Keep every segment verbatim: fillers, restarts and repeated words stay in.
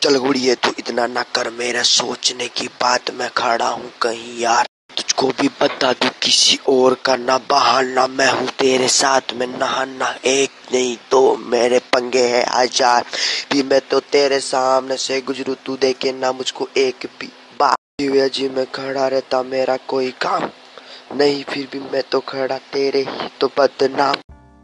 चल गुड़िए तू इतना ना कर, मेरा सोचने की बात, मैं खड़ा हूँ कहीं यार। तुझको भी बता दूं किसी और का ना बहाना, मैं हूँ तेरे साथ में नहाना। एक नहीं दो मेरे पंगे हैं हजार, भी मैं तो तेरे सामने से गुजरू, तू देखे ना मुझको एक भी बार। दिव्या जी में खड़ा रहता मेरा कोई काम नहीं, फिर भी मैं तो खड़ा तेरे ही तो बदनाम।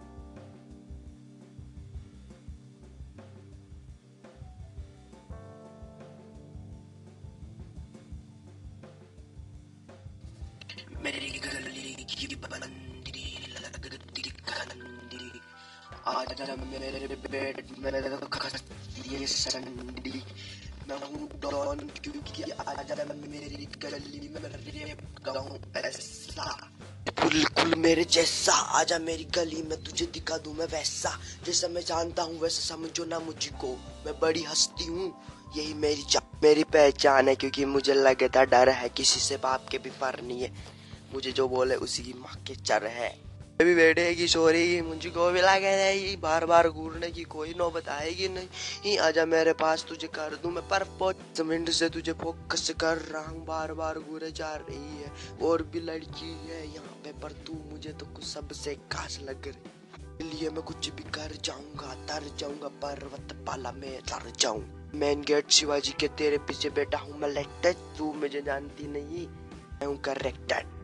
मेरी गली की बंदी लगती गंदी, आज मेरे बेड में खस्ती संडी। मैं हूँ डॉन क्योंकि आज मेरी गली में रेप गाऊं ऐसा, बिल्कुल मेरे जैसा। आजा मेरी गली में तुझे दिखा दूं मैं वैसा, जैसा मैं जानता हूँ वैसा समझो ना मुझको। मैं बड़ी हस्ती हूँ, यही मेरी मेरी पहचान है, क्योंकि मुझे लगता डर है किसी से बाप के भी पर नहीं है, मुझे जो बोले उसी की माँ के चर है। अभी बैठेगी सोरेगी मुझको भी लगे रहेगी, बार बार घूरने की कोई नौबत आएगी नहीं। आजा मेरे पास तुझे कर दूं मैं परपोज, मिनट से तुझे फोकस कर रहा हूँ, बार बार घूरे जा रही है और भी लड़की है यहाँ पे, पर तू मुझे तो कुछ सबसे खास लग रही, इसलिए मैं कुछ भी कर जाऊंगा, तर जाऊंगा पर्वत पाला में तर जाऊं। मेन गेट शिवाजी के तेरे पीछे बैठा हूँ मैं लेटेस्ट, तू मुझे जानती नहीं, मैं हूँ करेक्टेड।